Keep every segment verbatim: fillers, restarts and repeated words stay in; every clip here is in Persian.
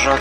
ذرات.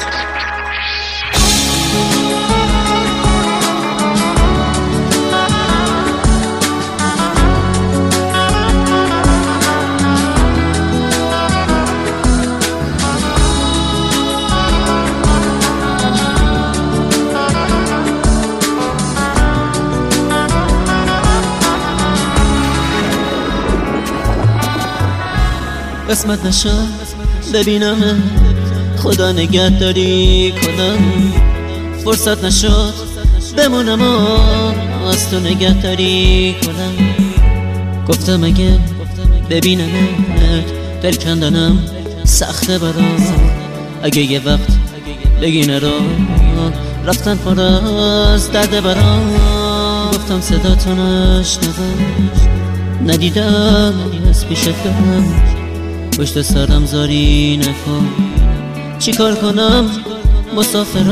قسمت نشد ببینم خدا نگهداری کنم، فرصت نشد بمونم و از تو نگهداری کنم. گفتم اگه ببینمت دل کندنم سخته برام، اگه یه وقت بگی نرو رفتن پر از درد برام. گفتم صدا تو نشنوم، ندیدم از پیشت برم، پشت سرم زاری نکن، چی کار کنم مسافرم.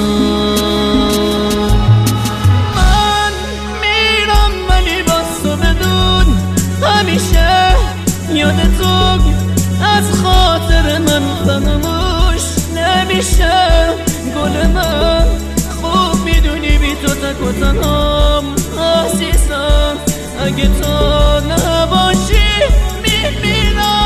من میرم ولی باز تو بدون همیشه یاد تو از خاطر من فراموش نمیشه. گل من خوب میدونی بی تو تک و تنهام عزیزم، اگه تو نباشی میمیرم.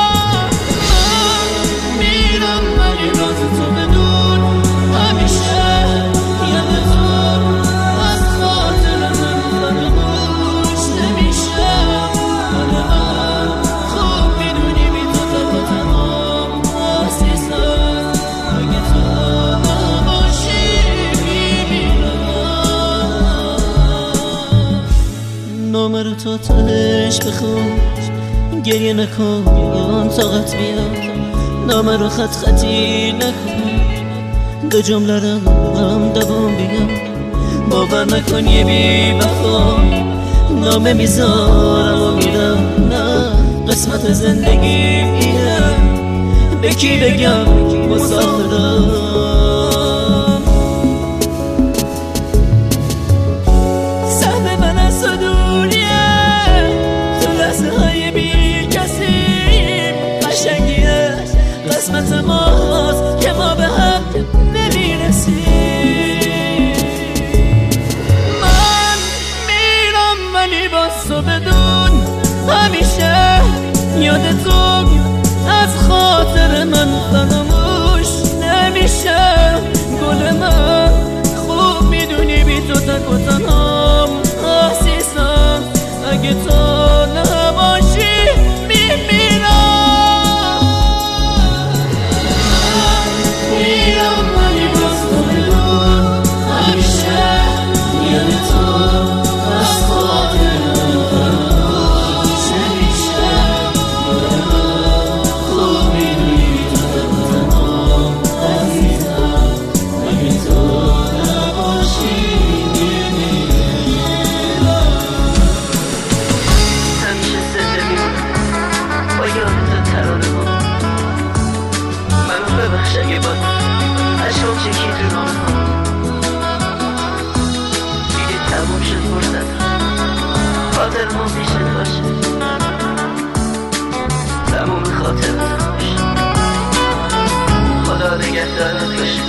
نامه رو تو تهش بخون، گریه نکن طاقت بیاد، نامه رو خط خطی نکن، دو جمله رو هم دوام بیام. باور نکن یه بی وفا نامه میذارم و میرم، نه قسمت زندگی اینه، به کی بگم مسافرم. قسمت ماست که ما به هم نمیرسیم. من میرم ولی باز تو بدون همیشه یاد تو از خاطر من فراموش نمیشه. گل من خوب میدونی بی تو تک و تنهام عزیزم، اگه تو نباشی میمیرم. اگه با عشق چکی تو نامه ها دیگه تموم شد فرصت، خاطر ما پیشت باشه، تموم خاطر باشه. خدا نگهدارت باشه.